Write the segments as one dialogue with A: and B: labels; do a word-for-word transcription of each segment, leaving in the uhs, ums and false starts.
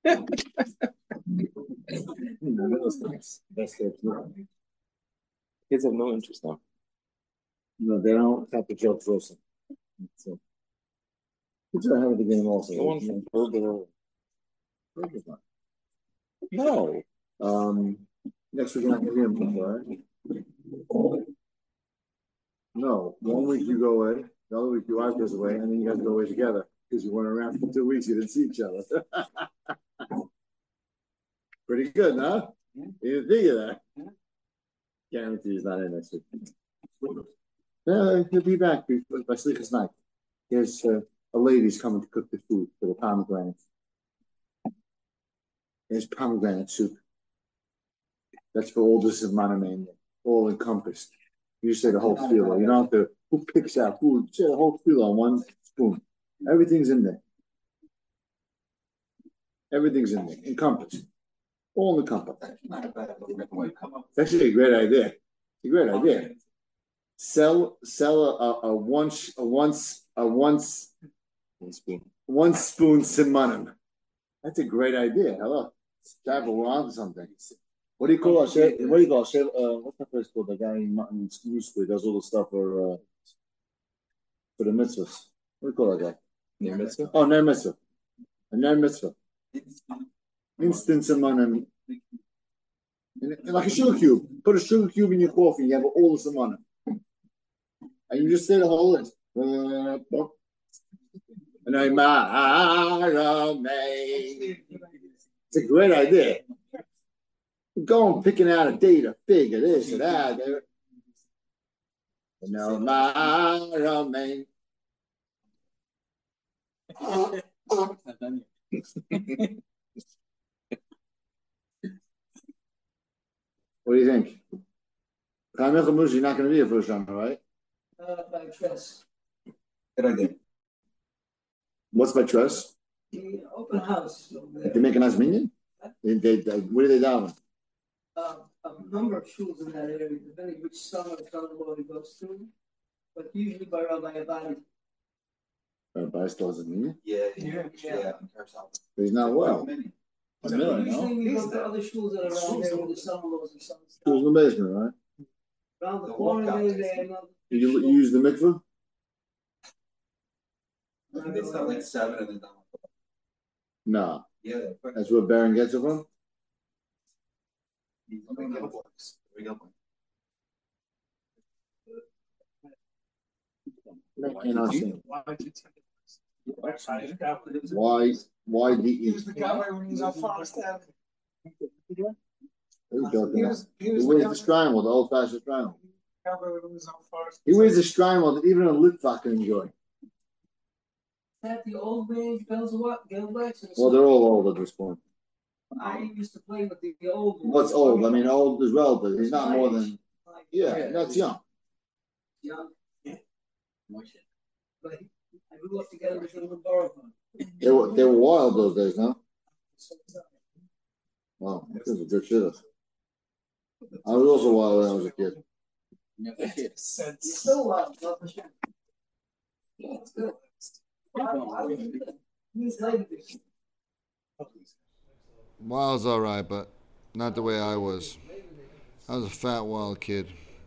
A: Kids have no interest now.
B: No, they don't have the jokes also. So, kids are having the game also.
A: No one from Burger.
B: No. Um, next week you're not going to hear him, right? No. One week you go away, the other week your wife goes away, and then you guys go away together because you weren't around for two weeks. You didn't see each other. Pretty good, huh? You didn't think of that. Guarantee he's not in next week. Yeah, he'll be back by Slichas night. There's uh, a lady's coming to cook the food for the pomegranates. There's pomegranate soup. That's for all this is manamania, all encompassed. You say the whole filo. You don't have to, who picks out food? You say the whole filo on one spoon. Everything's in there. Everything's in there, encompassed. All encompassed. It's actually a great idea. It's a great idea. Sell sell a, a, a once a once a once
A: One spoon.
B: one spoon simanim. That's a great idea. Hello, travel around something. What do you call it? What do you call it? Uh, what's the first called? The guy in Martin School does all the stuff for uh, for the mitzvahs. What do you call that guy?
A: Ner mitzvah.
B: Oh, ner mitzvah. A ner mitzvah. Instant simanim. Like a sugar cube. Put a sugar cube in your coffee. You have all the simanim. And you just say the whole list. Uh, and I It's a great idea. Go and picking out a date, a fig, or this or that. No, my What do you think? You're not going to be a first runner, right?
C: Uh, by trust.
B: Good idea. What's by trust?
C: The open house.
B: They make a nice minion? They, they, they, where do they down?
C: Uh, a number of schools in that area, depending which summer son-in-law he goes to, but usually by Rabbi Abadi.
B: Rabbi still has a minion?
D: Yeah,
C: yeah, yeah. yeah.
B: But he's not well.
C: So usually no? we go to other schools that are around there with the son-in-laws and some stuff.
B: Schools in the basement, right?
C: Around the corner there, they have
B: You, you use the mikveh?
D: They start like seven and then down.
B: No.
D: Yeah.
B: That's where Baron gets it from? Why? Why the?
D: He was the cowboy when he was on Forest Avenue.
B: He wears
D: He was
B: the Steinwell, the old-fashioned Steinwell.
D: Cowboy when he was on Forest.
B: He wears the Steinwell that even a Litvak can enjoy.
C: That the old man bells what?
B: Well, they're all old at this point.
C: I used to play with the, the old ones.
B: What's old? I mean, old is relative. He's not more than. Yeah, yeah, that's young.
C: Young. Yeah. But I grew up together with him in Borough.
B: They were they were wild those days, no? Wow, this is a good shit. I was also wild when I was a kid.
C: You're still wild, not for sure. Yeah, it's good.
B: Wild's all right, but not the way I was. I was a fat, wild kid.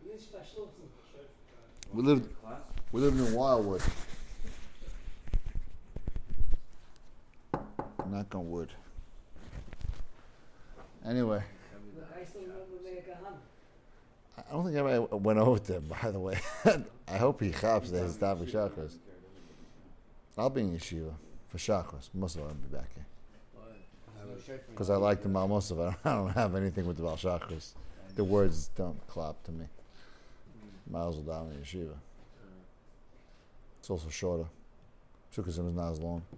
B: We lived, we lived in Wildwood. Knock on wood. Anyway. I don't think anybody went over to him, by the way. I hope he chaps that his Tavi Shachas. I'll be in yeshiva for Shachos. Most of them will be back here. Because I like the Baal Moshe. I don't have anything with the Baal Shachos. The words don't clap to me. Miles will down in yeshiva. It's also shorter. Shukhasim is not as long.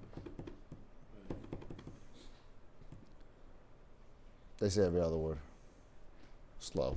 B: They say every other word. Slow.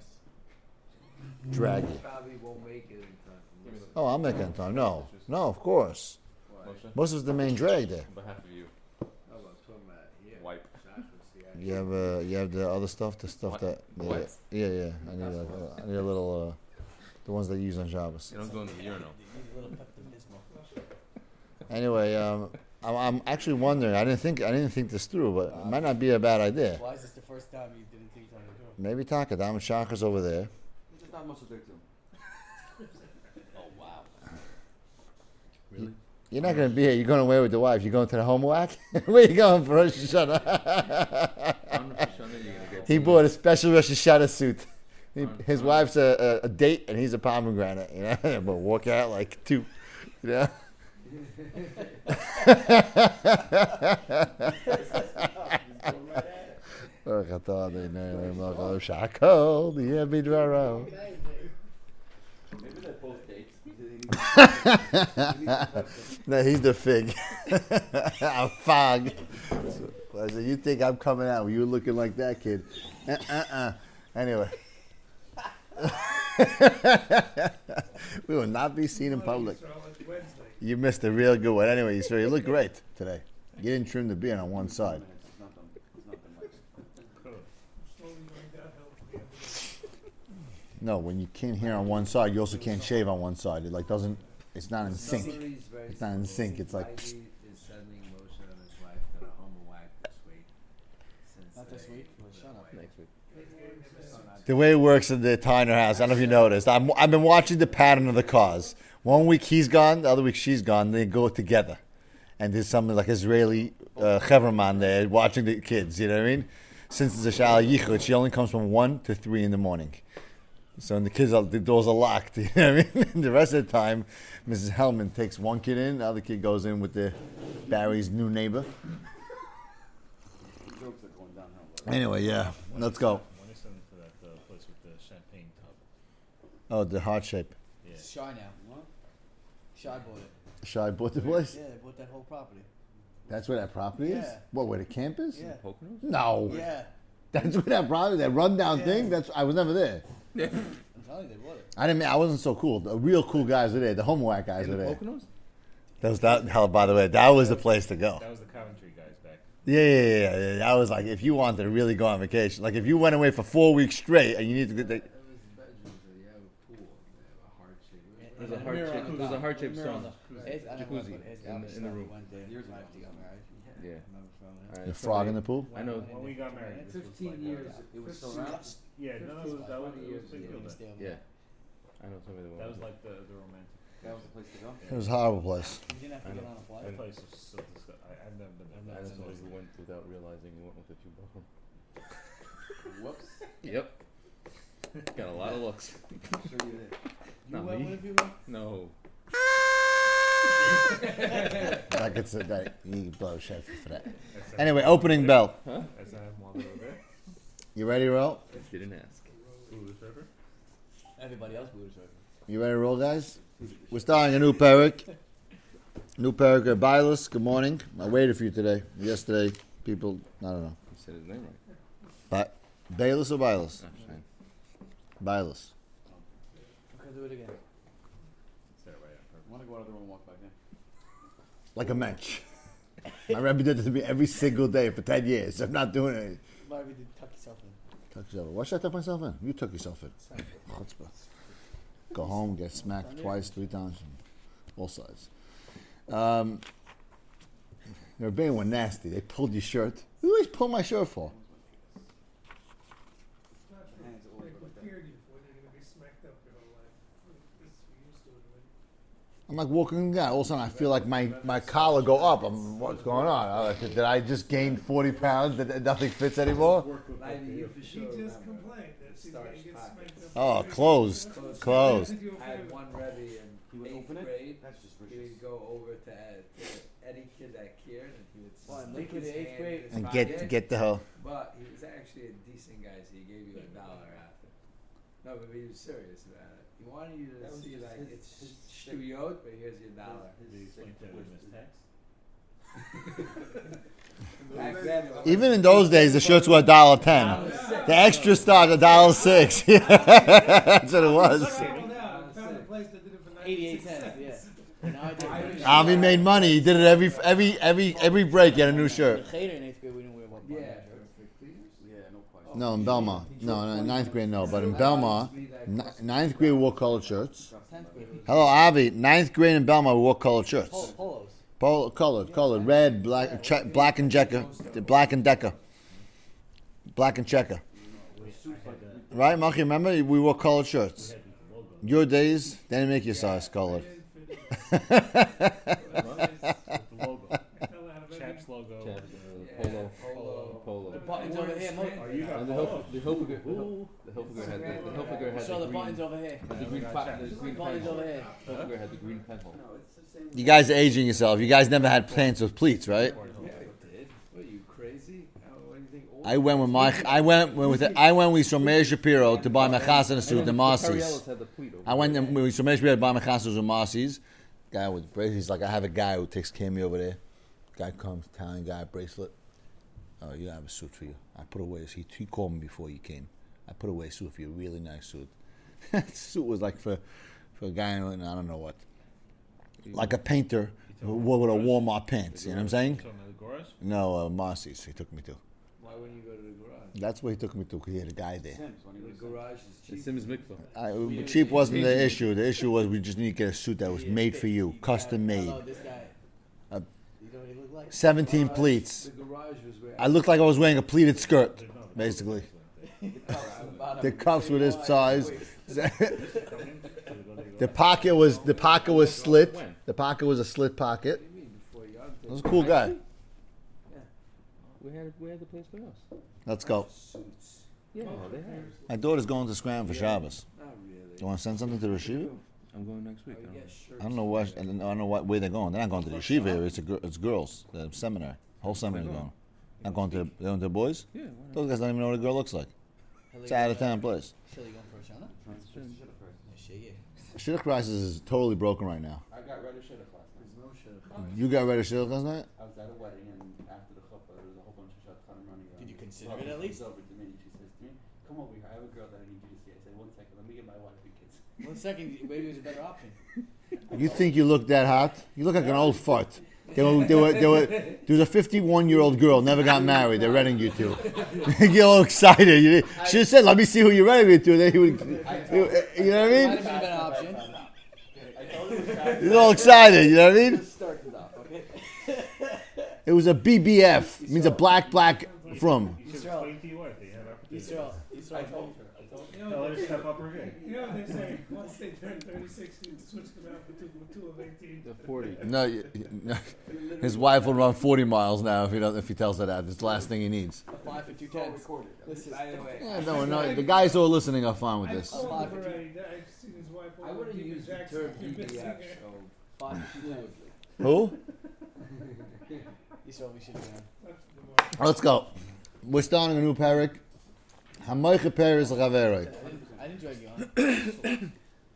B: Draggy. Oh, I'll make it in time. No. No, of course. Most of the main drag there.
A: On behalf of you. Wipe.
B: You have uh, you have the other stuff, the stuff that yeah, yeah, yeah. I need like uh, I need a little uh, the ones they use on Shabbos.
A: You don't go in the urinal.
B: Anyway, um, I'm, I'm actually wondering. I didn't think I didn't think this through, but it might not be a bad idea.
E: Why is this the first time you didn't think you wanted to do it?
B: Maybe Takadam and Shaka's over there.
A: There's just not much to do.
E: Oh wow.
A: Really?
B: You're not going to be here. You're going away with the wife. You're going to the home whack? Where you going for Rosh Hashanah?
A: On Rosh Hashanah, you're gonna get.
B: He bought a special Rosh Hashanah suit. He, his wife's a, a, a date, and he's a pomegranate. You know, but walk out like two. You know.
A: Maybe they're both dates.
B: No, he's the fig. I'm fog. So I said, you think I'm coming out? You looking like that kid? Uh uh uh. Anyway. We will not be seen in public. You missed a real good one. Anyway, so you look great today. You didn't trim the beard on one side.
A: It's not done. It's not done much.
B: No, when you can't hear on one side, you also can't shave on one side. It like doesn't. It's not in sync. It's not in sync. It's like. Psst.
F: Is sending Moshe and his wife to the home whack this week. Since
E: Not this
F: they-
E: week. Well, shut up.
A: Next week.
B: The way it works at the Tyner house, I don't know if you noticed. I'm, I've been watching the pattern of the cars. One week he's gone, the other week she's gone. They go together, and there's something like Israeli uh, Cheverman there watching the kids. You know what I mean? Since it's a Shala Yichud, she only comes from one to three in the morning. So when the kids are, the doors are locked. You know what I mean? The rest of the time, Missus Hellman takes one kid in, the other kid goes in with the Barry's new neighbor.
A: Jokes are going downhill.
B: Anyway, yeah, let's go.
G: When they send them to that uh, place with the champagne tub.
B: Oh, the heart shape.
G: Yeah.
E: It's Shy now. What? Shy bought it.
B: Shy bought the place.
E: Yeah, they bought that whole property.
B: That's where that property is.
E: Yeah.
B: What? Where the camp is?
E: Yeah.
A: Poconos?
B: No.
E: Yeah.
B: That's where that property, that rundown
E: Yeah.
B: thing. That's I was never there.
E: I'm telling you, they bought it.
B: I didn't. I wasn't so cool. The real cool guys were there. The homework guys
A: In
B: were
A: the
B: there.
A: Poconos?
B: That was that. Hell, by the way, that was the place to go.
G: That was the Coventry guys back.
B: Yeah, yeah, yeah, yeah, yeah. That was like if you wanted to really go on vacation. Like if you went away for four weeks straight and you need to get. The,
F: It was bedrooms, so you have a pool, they have a heart shape.
A: There's a
E: And
A: heart
E: mirror
A: shape-
E: on the
A: there's a
E: top.
A: heart-shaped
E: Mirror on
A: stone.
E: the- It's- I never went,
A: Jacuzzi
E: but it's
A: in the-
E: obvious
A: in the
E: stuff.
A: room.
E: We went there.
F: Years
E: Wife
F: ago.
E: to get married.
A: Yeah.
E: Remember from there.
A: Alright,
B: the
A: so
B: frog
A: they-
B: in the pool.
A: I know.
G: When we got married, this was
F: Fifteen
G: like,
F: years,
G: uh,
F: it was still around.
G: Yeah, no, it was, that was, it was a big
E: Yeah,
G: deal
E: we
G: then.
E: stayed over
A: Yeah.
E: there.
A: I know somebody that
G: That
A: went.
G: was like the, the romantic.
A: That was the place to go?
B: It was a horrible place.
E: You didn't have to
A: I
E: get
A: know.
E: on a
G: That
E: flight.
G: place was so disgusting. I, I've never been there.
A: I know somebody who went without realizing he went with a few buckle.
F: Whoops.
A: Yep. Got a lot of looks.
F: Sure you did.
E: You
A: Not
E: went
A: me.
E: with a few months?
A: No.
B: Like it's a that you blow shit for that.
G: That's not-
B: Anyway, opening bell.
G: That's not while they were there.
B: You ready to roll?
A: Didn't ask.
G: Who was there?
E: Everybody else booed us.
B: You ready to roll, guys? We're starting a new parak. New parak of Bailus. Good morning. I waited for you today. Yesterday, people, I don't know.
A: You said his name right.
B: But Bailus or Bailus?
A: I'm saying.
B: Bailus.
E: Okay, do it again.
G: Said it right on purpose.
E: I want to go out of the room and walk back in.
B: Like a mensch. My Rebbe did this to me every single day for ten years. I'm not doing it.
E: Marvin, did tuck yourself in.
B: Tuck yourself in. Why should I tuck myself in? You took yourself in. Chutzpah. Go home, get smacked twice, three times from all sides. Um, the Rebbeinu were nasty. They pulled your shirt. What do you always pull my shirt for?
D: They prepared you for it. You're gonna be smacked up your whole life. It's used to it already.
B: I'm like walking down. All of a sudden, I feel like my, my collar go up. I'm, what's going on? I'm like, did I just gain forty pounds that that nothing fits anymore?
F: Ivy, you for
D: She
F: sure
D: just
F: remember.
D: complained that she's gonna
F: Starch
D: get
F: pockets.
D: smacked up.
B: Oh, closed. Closed.
F: I had one Rebbe in
A: He would
F: eighth
A: open it?
F: grade.
A: That's just
F: He would go over to, Ed, to Eddie Kid at Kier, and he would
E: Well, and
F: stick
E: look at
F: his
E: the eighth
F: hand
E: grade.
F: in his
B: And
F: pocket.
B: get get the hell.
F: But he was actually a decent guy, so he gave you a dollar after. No, but he was serious about it. He wanted you to
A: That was
F: see
A: just
F: like
A: his-
F: it's
A: his
F: shtuyot, but here's your dollar.
G: Did he explain to him his tax?
F: Back then, it was
B: Even in those days, the shirts were a dollar ten. The extra stock a dollar six. That's what it was.
D: Circle down and found a place that did it for
E: eighty-eight
D: ninety-six
E: cents, yeah.
D: cents.
E: And now I did.
B: Avi made money. He did it every every every every break. He had a new
E: The
B: shirt.
E: Cheder in eighth grade, we didn't wear what
F: yeah.
A: Yeah, no question.
B: No, in Belmont. No, no, ninth grade no, but in Belmont, ni- ninth grade we wore colored shirts.
E: Tenth grade.
B: Hello, Avi. Ninth grade in Belmont we wore colored shirts.
E: Pol- Polos.
B: Polo, colored, colored, red, black, che- black and checker, black and decker, black and checker. Right, Maki? Remember we wore colored shirts. Your days, they didn't make your size colored.
G: With the logo.
D: I fell out of it.
G: Chaps logo.
E: Chaps,
G: uh,
E: Polo.
F: Polo.
E: Polo.
F: The
E: buttons
F: over here, Mo.
G: Oh, you got
E: And the
G: polo.
E: Hilf- the Hilfiger, the Hil- the Hilfiger had the, the Hilfiger had
F: So
E: the
F: the
E: green,
F: buttons over here.
E: had the
G: Yeah,
E: green,
G: we got
E: pa-
G: chaps.
E: the green
F: Buttons
E: pen
F: over
E: hole.
F: here.
E: Hilfiger had the green pen hole.
B: You guys are aging yourself. You guys never had pants with pleats, right?
F: Yeah, I did. What are you crazy? How, what do you think?
B: I went with my. I went with. I went with Somer Shapiro to buy my chasana suit, the Marcy's.
E: Perriellos had the pleat over
B: I went and with Somer Shapiro to buy my chasana with Marcy's. Guy with bracelets. He's like, I have a guy who takes care of me over there. Guy comes, Italian guy, bracelet. Oh, you have a suit for you. I put away. He he called me before you came. I put away a suit for you, really nice suit. The suit was like for for a guy in I don't know what, like a painter who would have worn my pants. You know what I'm saying?
G: Talking about the garage?
B: No, uh, Marcy's. He took me to.
F: Why wouldn't you go to the garage?
B: That's where he took me to. Cause he had a guy there.
F: The garage is
E: The
F: cheap.
E: Sims Mikvah.
B: I, cheap wasn't the issue. The issue was we just need to get a suit that was made for you, custom made.
F: Hello, this guy.
B: Uh,
F: You know what he looked like?
B: seventeen pleats.
F: The garage was where
B: I looked like I was wearing a pleated skirt, basically. The cuffs were this size. The pocket was the pocket was slit. The pocket was a slit pocket.
F: What do you mean before you?
B: I was a cool guy.
E: We had we had the place for us.
B: Let's go.
F: Suits.
E: Yeah, they had.
B: My daughter's going to Scram for Shabbos.
F: Not really.
B: You want to send something to the yeshiva?
E: I'm going next week.
F: Oh, you
E: I don't
F: get shirts.
B: I don't know what I don't know what where they're going. They're not going to the yeshiva. Here. It's a gir- it's girls. The seminary. Whole seminary going. Not going to they're going to the boys.
E: Yeah, why not?
B: Those guys don't even know what a girl looks like. It's an out of town place.
F: Chili going for a shana? Shiggy.
B: Shidduch prices is totally broken right now.
H: I got rid of shidduch last night.
F: There's no shit.
B: You got rid of shidduch last night?
H: I was at a wedding and after the chuppah there was a whole bunch of shadchanim running around.
F: Did you consider
H: Robin
F: it at
H: comes
F: least?
H: over to me and she says to me, "Come over here. I have a girl that I need you to see." I said, "One second. Let me get my wife and kids."
F: One second, maybe it was a better option.
B: You think you look that hot? You look like an old fart. They were, they were, they were, there was a fifty-one-year-old girl, never got married. They're renting you to. You get all excited. You should have said, "Let me see who you're renting me to." Then he would, you, you know what I
F: Might
B: mean?
F: have been a better option.
H: I told her it was
B: You're all excited. You know what I mean?
F: Let's start it off, okay?
B: It was a B B F. It means a black black from.
G: You should
F: Yisrael.
G: explain to you what they have opportunities.
F: Yisrael, Yisrael,
H: I told her. I told her.
D: You know,
G: Tell her
D: they
G: to
D: say,
G: step up her game.
D: you know what they say, once they turn thirty-six, you switch them out for two, two of eighteen.
E: The forty.
B: No, you- no, his wife will run forty miles now if he doesn't. If he tells her that, it's the last thing he needs.
F: a five for two tens. Listen, by the way,
B: Yeah, no, no, the guys who are listening are fine with
D: I've
B: this.
D: called
F: Five
D: him
F: for two.
D: already, I've seen his wife
F: I
D: over
F: wouldn't
D: in
F: use the
D: Jackson,
F: term
D: you're
F: B B F,
D: missing her.
F: so five for two tens.
B: Who?
F: Yisrael, we should have done.
D: That's the one.
B: Let's go. We're starting a new parak. Hamoicha Paris Chaveroi.
F: I didn't, I didn't drag you on.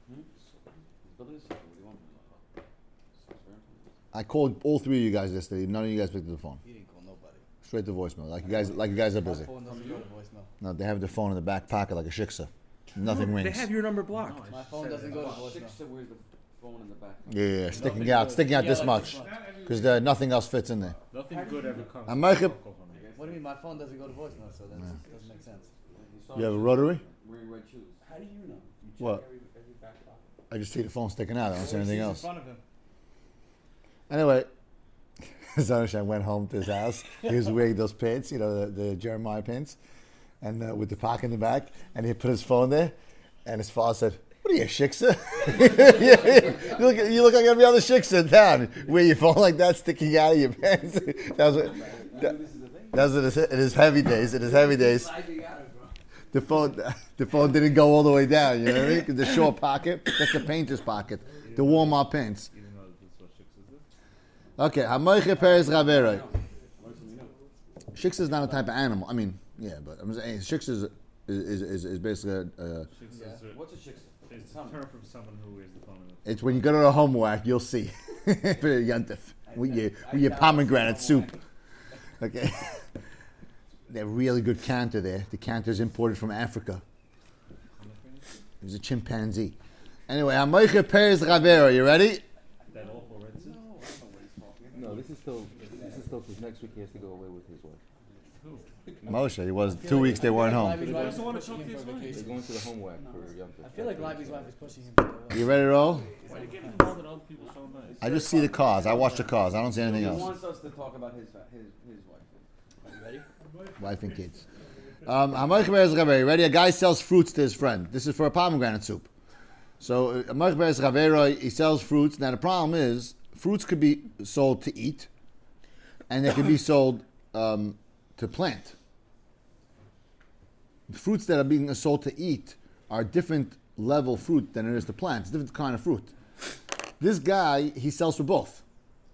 B: I called all three of you guys yesterday. None of you guys picked up the phone.
F: You didn't call nobody.
B: Straight to voicemail. Like you guys, like you guys are
F: My
B: busy.
F: phone doesn't go to voicemail.
B: No, they have their phone in the back pocket like a shiksa. Nothing rings.
E: your number blocked.
F: My phone doesn't go to voicemail.
H: Six that wears the phone in the back.
B: Yeah, yeah, yeah, sticking out, sticking out
F: Yeah,
B: this
F: like
B: much,
F: this much.
D: Not every
B: because nothing else fits in there.
G: Nothing good ever comes.
B: I'm
G: from
B: Michael-
G: phone calls on me.
F: What do you mean my phone doesn't go to voicemail? So that doesn't make sense.
B: You have a rotary?
H: Wearing red shoes. How do you know? You check
B: What?
H: Every, every back pocket.
B: I just see the phone sticking out. I don't see anything
F: He's
B: else.
F: in front of him.
B: Anyway, Zonashan went home to his house. He was wearing those pants, you know, the, the Jeremiah pants, and uh, with the pocket in the back. And he put his phone there, and his father said, "What are you, shiksa? you, look, you look like every other shiksa in town. Wear your phone like that, sticking out of your pants." That was what, that,
H: This is the thing.
B: that was in his, in his heavy days. In his heavy days,
F: Sliding out of bro.
B: the phone, the phone didn't go all the way down. You know what I mean? 'Cause the short pocket, that's the painter's pocket, the warm-up pants.
G: You didn't know that's what chicks is this?
B: Okay, Hamoiche Peres Chaveroi. Shiksa is not a type of animal. I mean, yeah, but I'm saying Shiksa is is is, is basically a, uh,
G: Chicks
F: Yeah.
G: is, a,
H: What's a shiksa?
G: is a term from someone who wears the phone in the
B: it's when you go to the homework, you'll see for Yantif with your with your pomegranate soup. Okay, they're really good canter there. The canter is imported from Africa. It was a chimpanzee. Anyway, Hamoiche Peres Chaveroi. You ready?
G: that awful red suit.
E: No, this is still this is still because next week he has to go away with his wife.
B: Moshe, he was
H: I feel
B: two
H: like-
B: weeks they
H: I feel
B: weren't
H: like
B: home.
H: Libby's
G: He
H: wife
G: doesn't
H: is
G: wanna
H: pushing
G: talk
H: him
G: to
H: for
G: his
H: a
G: wife.
E: They're
H: vacation.
E: going to the home whack for Yom Tov.
H: I feel like Libby's wife is pushing him. to
B: You ready to roll?
G: Why are you getting involved in other people's so nice?
B: I just see the cars. I watch the cars. I don't see anything
E: He
B: else.
E: wants us to talk about his fa- his his wife. Are you ready?
B: Wife and kids. Um, Hamoich Beres Chaveri. Ready? A guy sells fruits to his friend. This is for a pomegranate soup. So Hamoich Beres Chaveri, he sells fruits. Now the problem is, fruits could be sold to eat, and they could be sold um, to plant. The fruits that are being sold to eat are different level fruit than it is to plant. It's a different kind of fruit. This guy, he sells for both.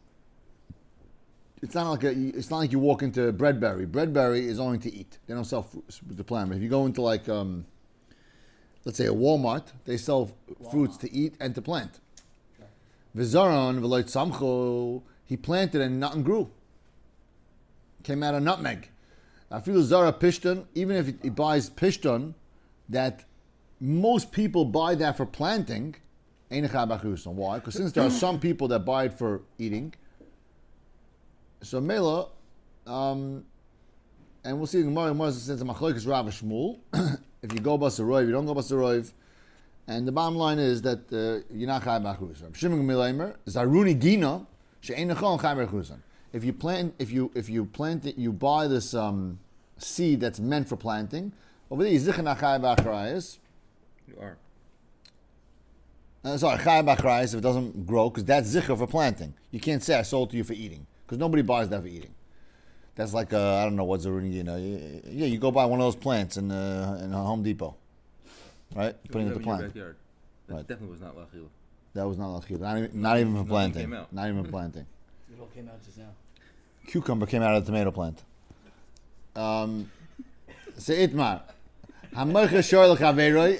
B: It's not like a, it's not like you walk into Breadberry. Breadberry is only to eat. They don't sell fruits to plant. But if you go into like, um, let's say a Walmart, they sell f- fruits to eat and to plant. Vizaron v'loy tzamcho, he planted and nothing grew. Came out of nutmeg. I feel Zara Pishton, even if he, he buys Pishton, that most people buy that for planting. Why? Because since there are some people that buy it for eating, so Mela, um, and we'll see in Gemara. Gemara says Machlokes Rav Shmuel. If you go Basaroiv, you don't go Basaroiv, and the bottom line is that uh, you're not Chai B'Achuzan. Shimon Gemileimer Zaruni Gina she'ein nechon Chai B'Achuzan. If you plant, if you if you plant it, you buy this um, seed that's meant for planting. Over there, Zichan Chai B'Achrayis.
E: You are.
B: Uh, sorry, Chai B'Achrayis if it doesn't grow, because that's Zichar for planting. You can't say I sold to you for eating, because nobody buys that for eating. That's like uh, I don't know what's Zaruni Gina. Yeah, you go buy one of those plants in uh, in a Home Depot, right? You're putting it to plant.
E: Backyard. That
B: Right.
E: definitely was not Lachil.
B: That was not lachil. Not even, not even for
E: Nothing
B: planting.
E: came out.
B: Not even for planting.
H: It all came out just now.
B: Cucumber came out of the tomato plant. Um, say Itmar. Hamoicha shor l'chaveroi.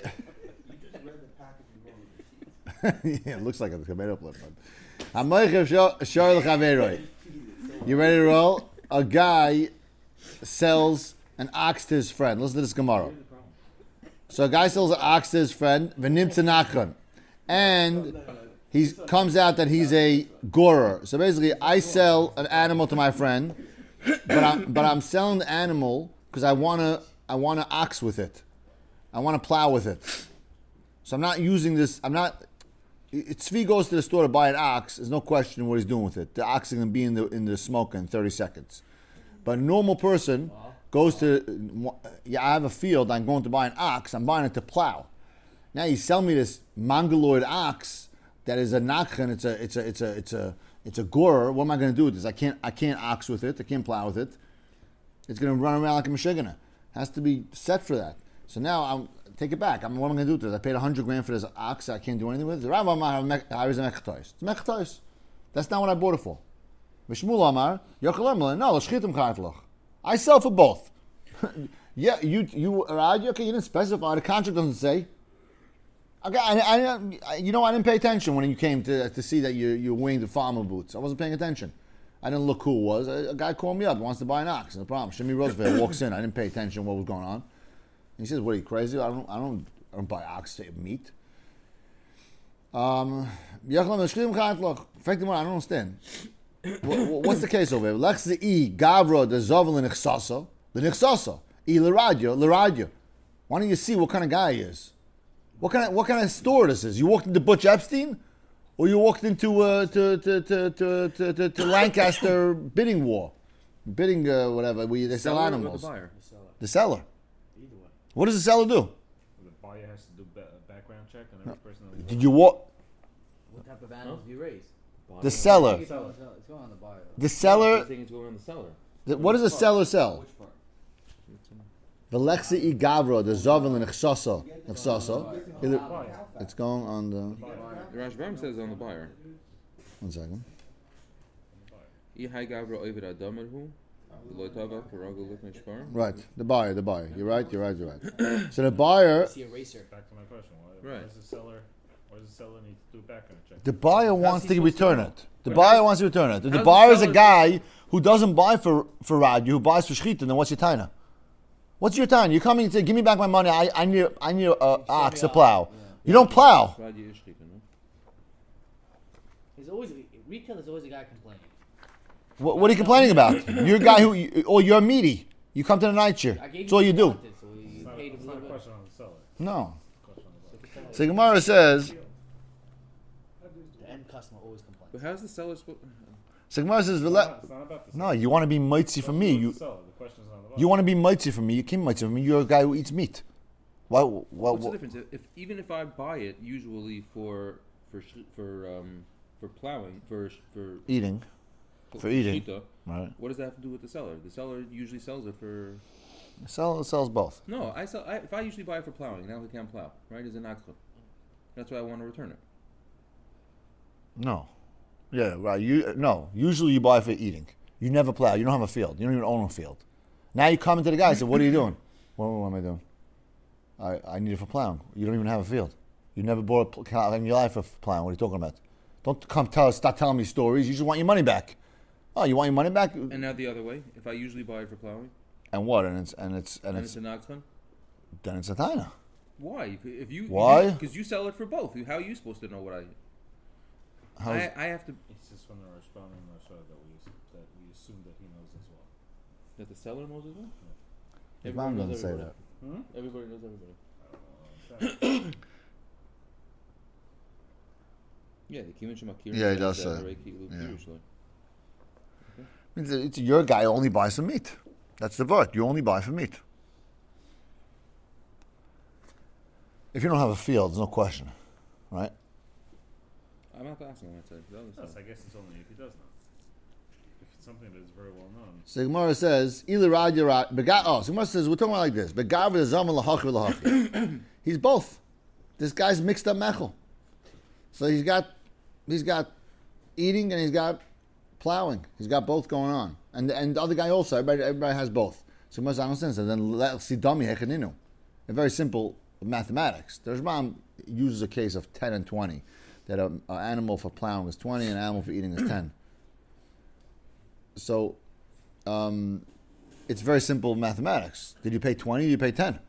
B: Yeah, it looks like a tomato plant. Hamoicha shor l'chaveroi. You ready to roll? A guy sells an ox to his friend. Listen to this Gemara. So a guy sells an ox to his friend, v'nimtza nachon, and he comes out that he's a gorer. So basically, I sell an animal to my friend, but I'm but I'm selling the animal because I wanna I wanna ox with it, I want to plow with it. So I'm not using this. I'm not. If Tzvi goes to the store to buy an ox, there's no question what he's doing with it. The ox is going to be in the in the smoke in thirty seconds. But a normal person goes to, yeah, I have a field, I'm going to buy an ox, I'm buying it to plow. Now you sell me this mongoloid ox that is a nachan, it's a it's a it's a it's a it's a gorer. What am I going to do with this? I can't I can't ox with it, I can't plow with it. It's going to run around like a mashigana. Has to be set for that. So now I'm take it back. I'm what am I going to do with this? I paid a hundred grand for this ox, I can't do anything with it. Rav Amar is a mechtois. It's mechtois. That's not what I bought it for. V'shmuel Amar, Yochel no, l'shchitim kartlach. I sell for both. Yeah, you you okay, you didn't specify. The contract doesn't say. Okay, I, I, you know, I didn't pay attention when you came to to see that you you're wearing the farmer boots. I wasn't paying attention. I didn't look who it was. A, a guy called me up, wants to buy an ox. No problem. Shimi Roosevelt walks in. I didn't pay attention what was going on. He says, "What are you crazy? I don't I don't I don't buy ox meat." Um, Frankly, I don't understand. What's the case over here? Lechzi gavro the zovel l'nichsasa, l'nichsasa, i l'radio, l'radio. Why don't you see what kind of guy he is? What kind of what kind of store this is? You walked into Butch Epstein, or you walked into uh, to, to, to, to, to, to, to Lancaster bidding war, bidding uh, whatever. Where they sell
E: Seller or
B: animals.
E: the buyer?
B: The seller.
A: Either way.
B: What does the seller do?
G: The buyer has to do ba- a background check on every person that he
B: Did you walk?
H: What type of animals do you raise?
B: The seller.
H: It's going it's going on the buyer.
B: The seller.
E: I think it's going on the seller.
B: The, what does the seller sell?
E: Which part?
B: Velexi i gavro the zovel l'nichsasa, nichsasa. It's going on the.
E: The Rashbam says on the buyer.
B: One second.
E: Ihai Gavra Ovid Adamarhu. Loitava Karago Lipna Shpar.
B: Right, the buyer, the buyer. You're right, you're right, you're right. So the buyer,
H: See a racer.
G: Back to my question. Why,
E: Right.
G: why does the seller? Why does the seller need to do a background check?
B: the buyer wants
E: he
B: to
E: supposed to
B: return
E: know?
B: it. The
E: But
B: buyer
E: how's-
B: wants to return it. The
E: how's the
B: buyer is a
E: seller-
B: guy who doesn't buy for for radio, who buys for shchita. Then what's your taina? What's your taina? You come in and say, "Give me back my money. I I need I need a uh, ox to plow." You don't plow.
E: Radio Ishchika, no?
H: There's always retail. There's always a guy complaining.
B: What, what are you complaining about? You're a guy who, or you're meaty. You come to the night share.
E: I gave
B: That's all you do.
E: wanted, so you
G: It's not,
E: paid
G: it's
E: a
G: not a
E: little bit.
G: question on the seller.
B: No.
G: It's a question on the buyer.
B: So Gemara says,
A: The end customer always complains.
E: But how's the seller supposed?
B: so Gemara says,
G: It's
B: "V'le-"
G: not, it's not about the
B: no,
G: seller.
B: you want to be mitzi
G: It's
B: for
G: not
B: me.
G: about
B: You
G: the seller. The question is on the buyer.
B: you want to be mitzi for me. You can't mitzi for me. You're a guy who eats meat. Why? Why?
E: What's the
B: why
E: difference? If, if even if I buy it, usually for for sh- for um for plowing for sh- for
B: eating, For eating.
E: shita,
B: right?
E: what does that have to do with the seller? The seller usually sells it for.
B: Sell sells both.
E: No, I sell. I, if I usually buy it for plowing, now I can't plow. Right? Is an akla. That's why I want to return it.
B: No. Yeah, right. You no. Usually you buy for eating. You never plow. You don't have a field. You don't even own a field. Now you come into the guy and say, "What are you doing?" What, what am I doing? I I need it for plowing. You don't even have a field. You never bought a pl- cow in your life for plowing. What are you talking about? Don't come tell us. Start telling me stories. You just want your money back. Oh, you want your money back?
E: And now the other way, if I usually buy it for plowing,
B: And what? And it's and it's and,
E: and
B: it's,
E: it's an akla,
B: then it's a taina.
E: why? If, if you
B: Why?
E: Because you sell it for both. How are you supposed to know what I?
B: How's,
E: I I have to.
G: It's just when they're responding to Rasha that we ass- that we assume that he knows as well.
E: That the seller knows as well.
B: His mom
E: Everybody
B: doesn't
E: knows
B: say
E: everybody.
B: that.
G: Hmm?
E: Everybody knows everybody.
G: I don't know. What
E: Yeah, the Kimin Shemakir.
B: Yeah, he does say.
E: Yeah.
B: Yeah. Means that it's your guy only buys for meat. That's the word. You only buy for meat. If you don't have a field, there's no question, right?
E: I'm not asking that side. The other
G: Yes,
E: side.
G: I guess it's only if he does know. If it's something that is very well known.
B: So Gemara says, "Ili rad yarat." bega- Oh, so Gemara says, we're talking about like this. Begav v'zam l'hachi v'lahachi. He's both. This guy's mixed up mechel. So he's got, he's got eating and he's got plowing. He's got both going on, and and the other guy also. Everybody, everybody has both. So Gemara understands. So then let see dummy hechaninu. A very simple mathematics. The Rashbam uses a case of ten and twenty. That an animal for plowing is twenty, and an animal for eating is ten. So, um, it's very simple mathematics. Did you pay twenty? Did you pay ten?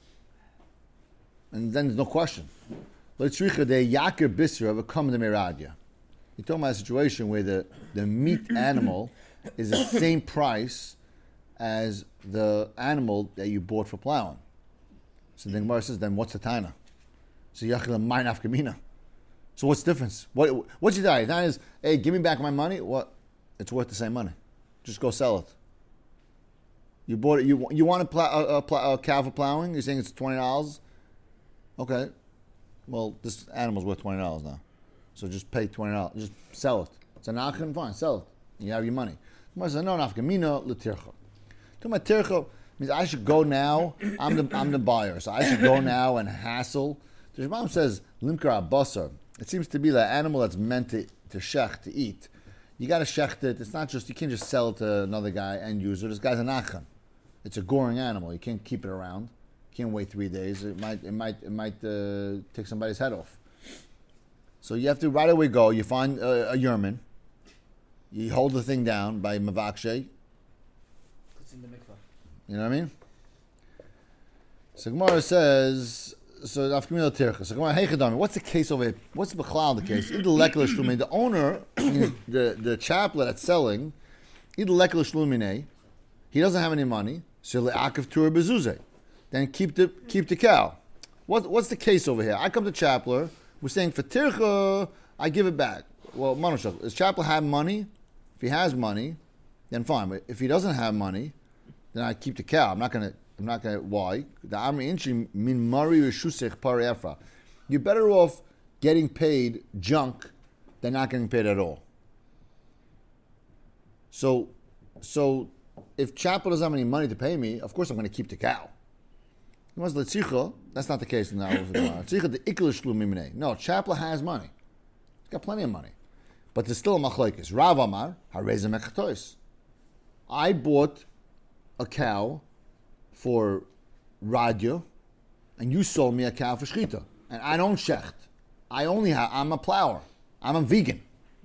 B: And then there's no question. Let's read the Yakir Bisra of a Kam de Miradya. You're talking about a situation where the, the meat animal is the same price as the animal that you bought for plowing. So the Gemara says, then what's the taina? So Yachil Main Afkamina. So what's the difference? What what's your diet? That is, hey, give me back my money. What? It's worth the same money. Just go sell it. You bought it. You you want a, plow, a, a, plow, a cow for plowing? You're saying it's twenty dollars. Okay. Well, this animal's worth twenty dollars now, so just pay twenty dollars. Just sell it. It's an achin, fine, sell it. You have your money. Gemara says, no, nafkamina l'tircha. To my tircha means I should go now. I'm the I'm the buyer, so I should go now and hassle. The Rambam says limkar abasar. It seems to be that animal that's meant to, to shech, to eat. You got to shecht it. It's not just, you can't just sell it to another guy, end user. This guy's an achan. It's a goring animal. You can't keep it around. You can't wait three days. It might it might, it might uh, take somebody's head off. So you have to right away go. You find a, a yerman. You hold the thing down by mavakshe.
A: It's in the mikvah.
B: You know what I mean? So Gemara says, so Afkamil Tircha. So Gemara, hey Chadami, what's the case over here? What's the Bechlal the case? Either Lekla Shlumine, the owner, the the chaplet that's selling, either Lekla Shlumine, he doesn't have any money, so Le'akav Tur Bezuze. Then keep the keep the cow. What what's the case over here? I come to Chapler, we're saying for Tircha, I give it back. Well, Manushach, does Chapler have money? If he has money, then fine. But if he doesn't have money, then I keep the cow. I'm not gonna I'm not gonna why? The Amri Inchi min Mari Rishusech Par Efra. You're better off getting paid junk than not getting paid at all. So so if Chapel doesn't have any money to pay me, of course I'm gonna keep the cow. That's not the case now. No, Chapel has money. He's got plenty of money. But there's still a machlekes. Rav Amar, harezem echatois. I bought a cow for radio, and you sold me a cow for shchita. And I don't shecht. I only have, I'm a plower. I'm a vegan.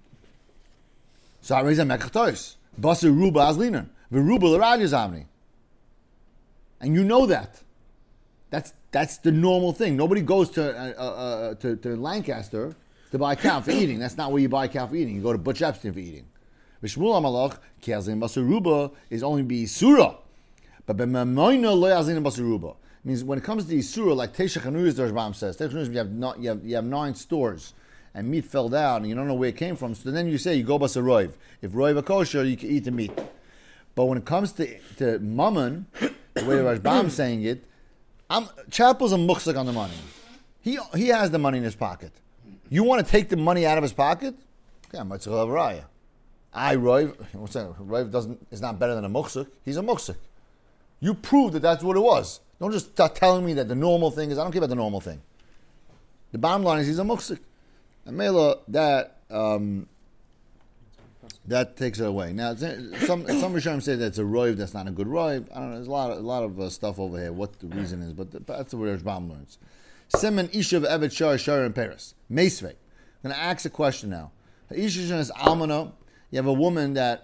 B: So harezem echatois. Basar ruba azlinan. V'ruba l'radio zamni. And you know that. That's that's the normal thing. Nobody goes to uh, uh, to, to Lancaster to buy a cow for eating. That's not where you buy a cow for eating. You go to Butch Epstein for eating. V'shmuel Amalach Kezim Basuruba is only be surah, But b'mamoino lo yazina basaruba means when it comes to Yisura, like Teisha Chanuyas, the Rashbam says, Teisha Chanuyas, you have not, you have you have nine stores, and meat fell down, and you don't know where it came from. So then you say you go basaroiv. If roiv a kosher, you can eat the meat. But when it comes to to mammon, the way the Rashbam is saying it, I'm, Chappell's a muchzak on the money. He he has the money in his pocket. You want to take the money out of his pocket? Yeah, mitzvah raya. I roiv. What's that? Roiv doesn't is not better than a muchzak. He's a muchzak. You prove that that's what it was. Don't just start telling me that the normal thing is. I don't care about the normal thing. The bottom line is he's a muksik. And Mela, that um, that takes it away. Now, some some Rishonim say that it's a roiv that's not a good roiv. I don't know. There's a lot of, a lot of uh, stuff over here. What the reason is, but the, that's the way Rashbam learns. Simen Ishav Evet Shar Shar in Paris. Meisvei. I'm going to ask a question now. Ishav is almana. You have a woman that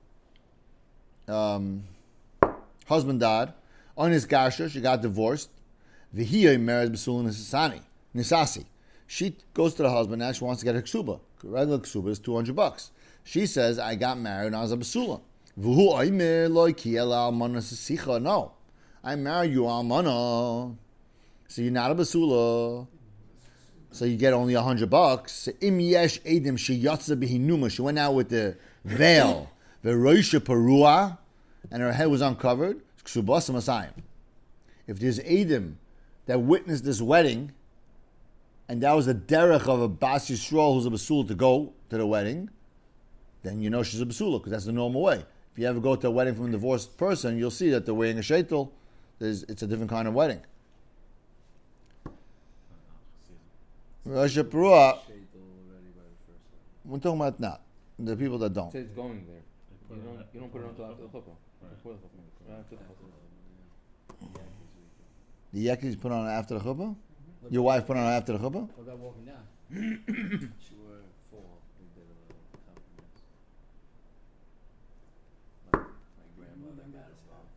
B: um, husband died. On his gasha, she got divorced. V'hiya marries B'sulin Nisasani. Nisasi. She goes to the husband now. She wants to get a ksuba. Regular ksuba is two hundred bucks. She says, "I got married when I was a B'sula." V'hu oimer loy ki el almana sesicha. No, I married you almana. So you're not a B'sula. So you get only a hundred bucks. Im yesh edim she yatsa b'hinuma. She went out with the veil. V'roisha perua, and her head was uncovered. If there's Adam that witnessed this wedding, and that was the derech of a Bas Yisrael who's a Basula to go to the wedding, then you know she's a Basula, because that's the normal way. If you ever go to a wedding from a divorced person, you'll see that they're wearing a sheitel. There's, it's a different kind of wedding. Rosh Perua, we're talking about not. The people that don't.
E: It says going there. You don't, you don't put it until after the chuppah. Before the chuppah. After the chuppah.
B: The yakis put on after the chuppah? Your wife put on after the chuppah?
F: What about walking down? She wore full. We did a little compromise. My, my grandmother got us all.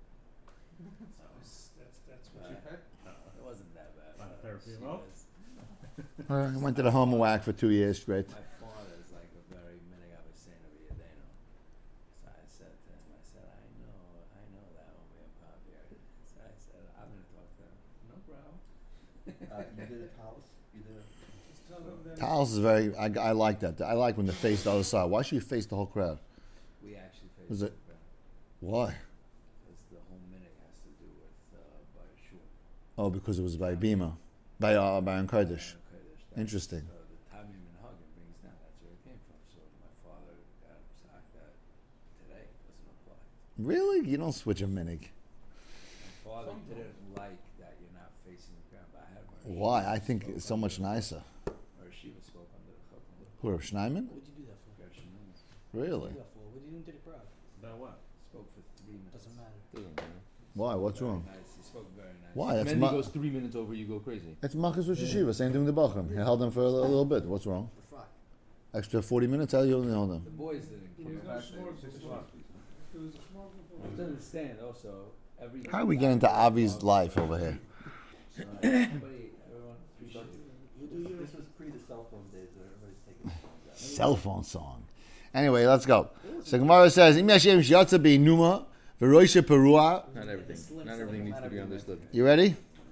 D: That's, that's, that's what
F: Uh,
D: you had?
F: It wasn't that bad.
G: Not
F: but
G: fair for
F: she
G: you, no?
F: was-
B: I went to the home of whack for two years straight.
F: My father's like a very minig Abisena V'yadeno. So I said to him, I said, I know, I know that when we have pop here. So I said, I'm going to talk to him. No problem.
H: Uh, you did a palace? You did a...
D: Just tell them that.
B: Talis is very, I, I like that. I like when they face the other side. Why should you face the whole crowd?
F: We actually faced
B: Was it-
F: the crowd.
B: Why?
F: Because the whole minig has to do with uh, by shul.
B: Oh, because it was by Bima. By, uh, by Kurdish.
F: Kurdish. That's-
B: Interesting.
F: So the Tamim and Hagen brings down, that's where it came from. So my father got upset that today doesn't apply.
B: Really? You don't switch a minig.
F: My father didn't like that you're not facing the ground, but I had my
B: Why? I think it's so much nicer.
F: Or Shiva spoke under the chuppah.
B: Who, Schneiman?
H: What'd you do that for?
F: Gershon Loomis
B: Really?
H: What did you do that for? What did you do to the crowd?
G: About what?
F: spoke for three minutes.
H: Doesn't matter.
E: Doesn't matter.
B: Why? What's
F: Very
B: wrong?
F: Nice. He spoke very nice.
B: Why? That's
E: Mendy
B: ma-
E: goes three minutes over, you go crazy.
B: It's Machas Rosh Yeshiva. Same thing with the Bachram. He held them for a, little bit. What's wrong?
H: The fry.
B: Extra forty minutes? How do you only hold them?
F: The boys didn't
D: There was
F: care.
D: no smorgasbord. If there was a smorgasbord.
F: I don't understand also. Every
B: How do we get into Avi's life over here?
F: So everybody, everyone appreciated it.
H: You do yours. This was pre the cell phone days where everybody's taking phones out.
B: Cell phone song. Anyway, let's go. So Gemara says, "Im Yashem sheyatza b'inuma v'roisha perua."
E: Not everything. Not everything needs to be understood.
B: You ready?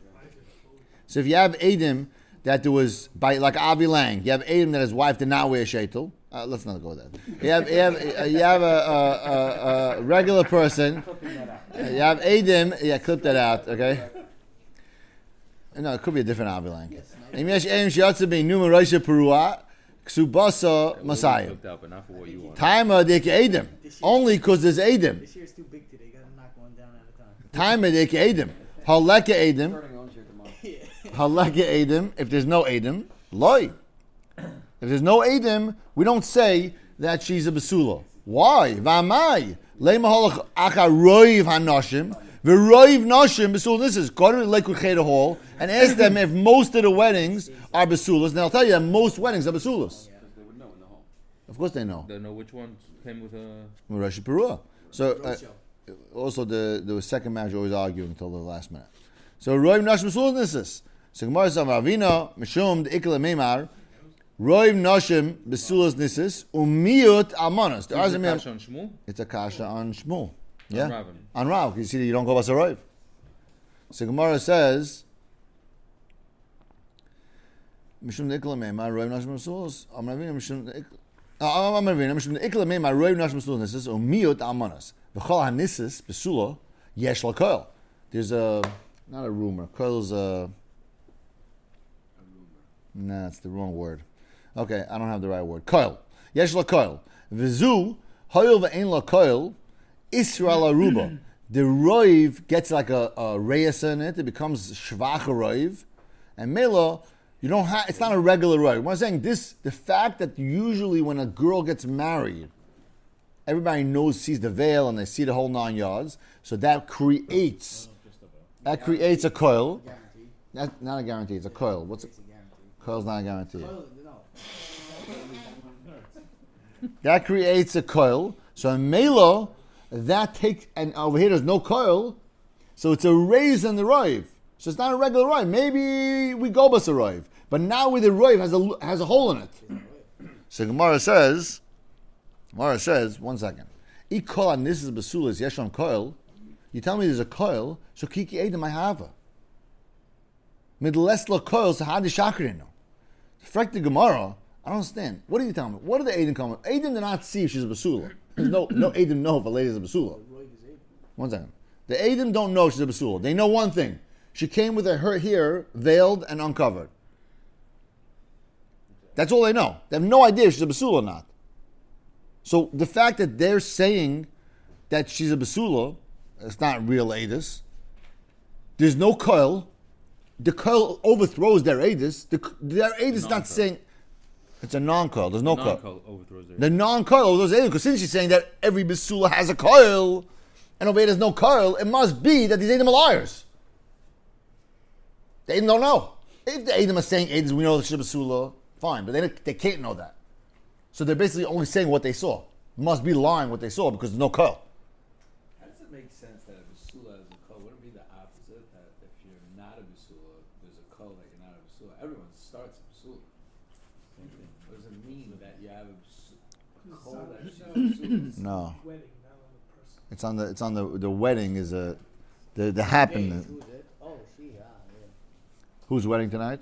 B: So if you have Adam that there was by like Avi Lang, you have Adam that his wife did not wear sheitel. Uh, let's not go with that. You have you have, uh, you have a, a, a, a regular person. Uh, you have Adam. Yeah, clip that out. Okay. No, it could be a different Avi Lang. Im Yashem sheyatza b'inuma v'roisha perua ksubasa Messiah.
E: Looked out, but not for what you want.
B: Timer dik Adam. Only because there's Adam.
H: This year's too big today. Gotta knock one down at a time.
B: Timer dik Adam. Haleka Adam.
H: Starting on here tomorrow.
B: Halaka Adam. If there's no Adam, loy. If there's no Adam, we don't say that she's a basula. Why? V'amai leima halach acha roiv hanoshim v'roiv noshim basula. This is go to Lakewood Cheder Hall and ask them if most of the weddings are basulas. And they'll tell you that most weddings are basulas.
H: Because they would know in the home.
B: Of course they know.
E: Don't know which one came with a.
B: Rashi Perua. So uh,
H: Roadshow.
B: also the the second match always arguing until the last minute. So roiv noshim basulas nisis. So Gemara says Ravina mishum the ikla meimar. Roiv noshim besulas nisis umiyut almanas. There
E: Is
B: are
E: it
B: some-
E: Kasha on Shmuel?
B: It's a kasha on Shmuel. Yeah,
E: On Ravin.
B: on Rav. You see, you don't go Basaroiv. So Gemara says, Mishum Nikla Mei, my Roiv Nashim Masulas. I'm Ravina, Mishum Nikla. I'm Ravina, Mishum Nikla Mei, my Roiv Nashim Masulas. This is Umiyot Almanas. V'chol Hanisis, Besula, Yesh Lakoil. There's a, not a rumor. Koil is a, nah, that's the wrong word. Okay, I don't have the right word. Koil. Yesh Lakoil. V'zu, Hoyel V'ein Lakoil, Israel Aruba. The roiv gets like a, a reyes in it. It becomes shvach roiv, and mela you don't have. It's not a regular roiv. What I'm saying, this the fact that usually when a girl gets married, everybody knows sees the veil and they see the whole nine yards. So that creates that creates a coil.
I: Guaranteed.
B: That's not a guarantee. It's a coil. What's a
I: It's a guarantee.
B: coil's not a guarantee.
I: Coil, no.
B: That creates a coil. So in mela. That takes, and over here there's no coil, so it's a raise in the roiv. So it's not a regular roiv. Maybe we go bus a roiv, but now with the roiv has a has a hole in it. So Gemara says, Gemara says, one second. I kol on this is basulas yesham coil. You tell me there's a coil, so kiki edim I have a. Midless lo coil, so how do shakrin know? Frek the Gemara. I don't understand. What are you telling me? What are the edim coming? Edim did not see if she's a basula. There's no no Edim know if a lady is a basula. One second. The Edim don't know she's a basula. They know one thing. She came with her hair veiled and uncovered. That's all they know. They have no idea if she's a basula or not. So the fact that they're saying that she's a basula, it's not real Edis. There's no coil. The coil overthrows their Edis. The, their Edis is not saying... It's a non-coil. There's no
E: The
B: coil.
E: non-coil overthrows their.
B: The non-coil overthrows the Edom. Because since she's saying that every basula has a coil, and over here there's no coil, it must be that these Edom are liars. The Edom don't know. If the Edom are saying Edom, we know that she's a basula, fine. But they, they can't know that. So they're basically only saying what they saw. Must be lying what they saw because there's no coil.
F: How does it make sense that a basula has a coil? Wouldn't it be the opposite? That if you're not a basula, there's a coil that you're not a basula. Everyone starts a basula. What does it mean that you have a bas- coil that she's a basula?
B: No.
D: Wedding, not on the person.
B: It's on the it's on the the wedding is a the the happening.
I: Who's it? Oh, she, ah, yeah.
B: Whose wedding tonight?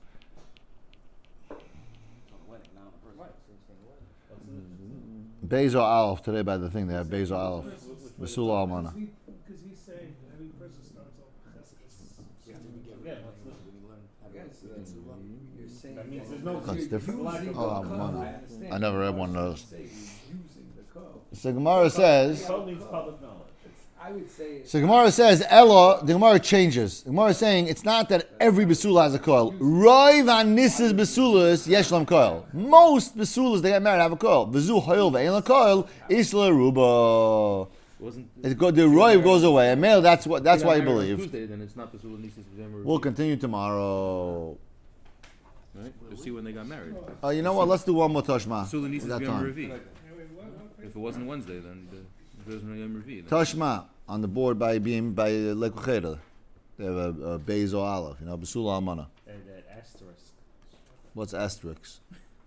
H: On the wedding, not on the person.
I: Right, so it's saying what?
B: Bezo Aleph today by the thing they have Bezo Aleph. Basula Almana.
D: Because he's saying that every person starts off with cheskas.
H: Yeah, we get
G: Yeah,
H: rid of
G: let's
H: it.
G: listen.
H: We learn how to
F: Again,
H: do
F: so
H: it.
F: that's what you're saying.
G: That means
F: well,
G: there's no-
F: you're
B: That's different?
F: using
B: Oh,
F: the
B: I'm
F: coil.
B: wondering.
F: I understand.
B: I never read one of those.
F: Say you're using the coil.
B: So Gemara says.
G: Coil needs public knowledge.
F: I would say.
B: So Gemara says Ella. The Gemara changes. The Gemara is saying it's not that every basula has a coil. Roiv anisas basulas yeshlam coil. Most basulas they get married have a coil. Bezu hoil ve'en coil isla ruba.
E: Wasn't
B: It go, the roiv goes away. And male, that's what that's
E: They got
B: why I
E: married on
B: believe.
E: Tuesday, then it's not the Sula Nisis December.
B: We'll continue tomorrow.
E: Right? We'll see when they got married.
B: Oh, you know what? Let's do one more Tashma.
E: Sula
B: We
E: Nisis
B: got
E: Yom
B: time.
E: Revi.
D: Wait, what, what,
E: If it wasn't Wednesday, then the, if it wasn't Yom Revi. then-
B: Tashma on the board by being by Lekucheda. They have a, a Bezo Aleph, you know, Basula Almana.
G: And that asterisk.
B: What's asterisk?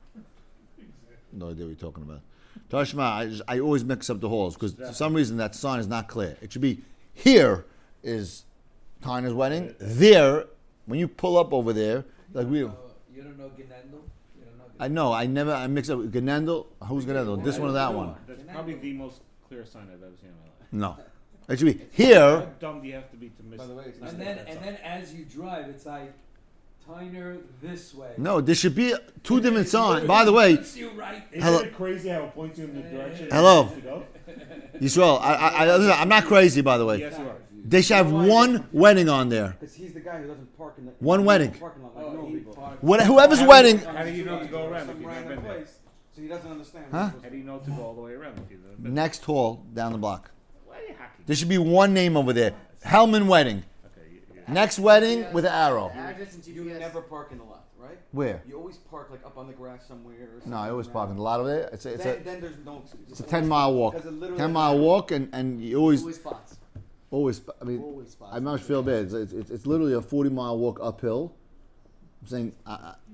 B: No idea what you're talking about. Tashma, I, just, I always mix up the halls because for some reason that sign is not clear. It should be here is Tina's wedding. There, when you pull up over there, like we.
F: Uh, you don't know Genendel? You don't know
B: I know. I never. I mix up Ganendel. Who's Ganendel? This one or that one?
G: That's probably the most clear sign I've ever seen in my life.
B: No. It should be here.
G: How dumb do you have to be to miss
H: By the way, it's
G: miss
F: And
G: that
F: then,
G: sign?
F: and then as you drive, it's like Tyner this way.
B: No, there should be two
F: And
B: different
F: it
B: signs.
F: literally
B: By the way,
F: puts you right
G: Isn't
B: Hello.
G: it crazy how it points you in the direction it
B: Hello.
G: needs to go?
B: Yisrael, I, I, I, listen, I'm not crazy, by the way.
G: Yes, you are.
B: They should have one wedding on there.
H: Because he's the guy who doesn't park in the
B: One
H: in the
B: wedding.
H: parking lot like
F: Oh,
H: normal
F: he
H: people.
F: parked-
B: What, whoever's
G: How do
B: wedding.
G: you- How do you know to go around if
H: Some
G: you've never
H: random
G: been there?
H: place, so he doesn't understand.
B: Huh?
H: what he's
G: How
H: supposed
G: do you know to go all the way around if you've never been
B: Next hall down the block.
G: Why are you hacking?
B: There should be one name over there. Hellman wedding.
G: Okay, you, you,
B: Next wedding with an arrow.
I: Address and
H: to
I: G
H: do.
I: P
H: You
I: S.
H: never park in the lot, right?
B: Where?
H: You always park like up on the grass somewhere. Or
B: No, I always
H: something
B: park in
H: around.
B: a lot of it. It's a, it's
H: then,
B: a,
H: then there's no excuse.
B: it's a ten mile walk.
H: Because it literally
B: Ten mile walk, and, and you always,
I: Always spots.
B: always, I mean,
I: Always spots.
B: I much feel bad. It's, it's, it's literally a forty mile walk uphill. I'm saying, I, I,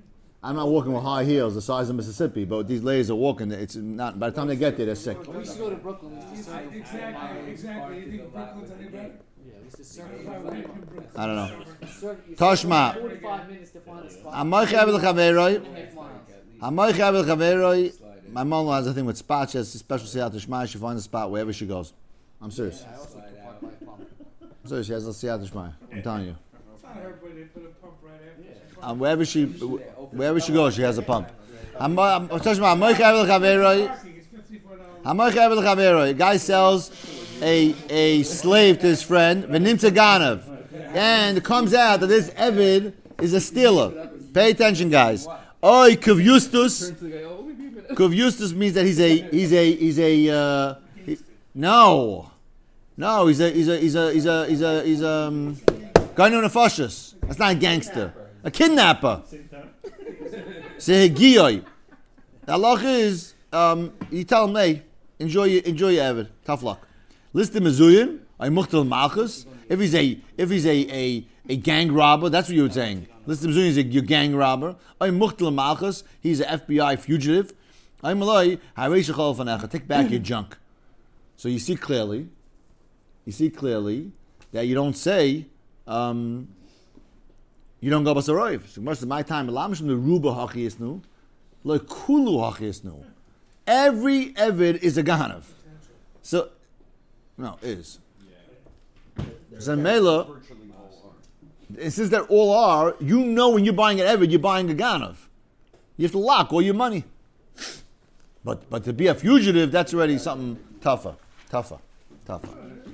B: I'm not walking with high heels the size of Mississippi, but these ladies are walking. It's not. By the time they get there, they're sick.
I: We used to go to Brooklyn. We used to
D: I- Exactly, exactly. You think Brooklyn's any better?
I: Yeah, we used to surf.
D: Certified white in Brooklyn.
B: I don't know.
I: Surf- you
B: Toshma.
I: surf Forty-five minutes to find a spot.
B: I'm Moichav el Chaveroi.
I: Two and a half miles.
B: I'm Moichav el Chaveroi. My mom has a thing with spots. She has a special siyat shmai. She finds a spot wherever she goes. I'm serious.
I: I also took part by a pump.
B: I'm serious. She has a siyat shmai. I'm telling you.
D: It's not everybody, they put a pump right after. she
B: Um, wherever she, wherever she goes, she has a pump. I'm, I'm, Toshma. I'm Moichav el Chaveroi.
D: Parking is fifty-four dollars.
B: I'm Moichav el Chaveroi. A guy sells a a slave to his friend, Venimtza Ganav, and it comes out that this Evid is a stealer. Pay attention, guys. Oi, Kuvustus. Kuvustus means that he's a he's a he's a uh, he- no, no. He's a he's a he's a he's a he's a he's a um, guy known Nefashis. That's not a gangster. A kidnapper. Sehigioi. The halach is um, you tell him, hey, enjoy your enjoy your Evid. Tough luck. List the mezuyim. I muchtel malchus. If he's a if he's a, a, a gang robber, that's what you were saying. List the mezuyim is a your gang robber. I muchtel malchus. He's an F B I fugitive. I malay harishachol fanecha. Take back your junk. So you see clearly, you see clearly that you don't say, um, you don't go basaroiv. So most of my time, lamishim the ruba hachiyisnu, le kulu hachiyisnu. Every evid is a ganav. So, no, is. So Mela, it says that all are. You know when you're buying an evid, you're buying a ganav. You have to lock all your money. But but to be a fugitive, that's already something tougher, tougher, tougher.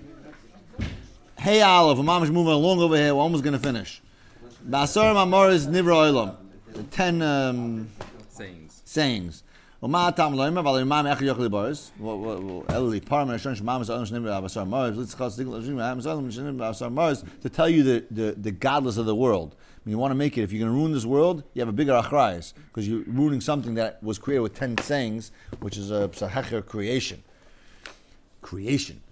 B: Hey Olive, Mom is moving along over here. We're almost going to finish. Basar Mamor is Nivra Olam. The ten um,
E: sayings.
B: sayings. ומה הטעם לא אומר, אבל מה מאחר יוכל לבורס? אלא להיפר מהראשון שמה מסוים שנים בבשר מורס, לצחק סדיגל אנשים מסוים שנים בבשר מורס, to tell you the, the, the godless of the world. I mean, you want to make it, if you're going to ruin this world, you have a bigger achrayas, because you're ruining something that was created with ten sayings, which is a psahecher creation. Creation.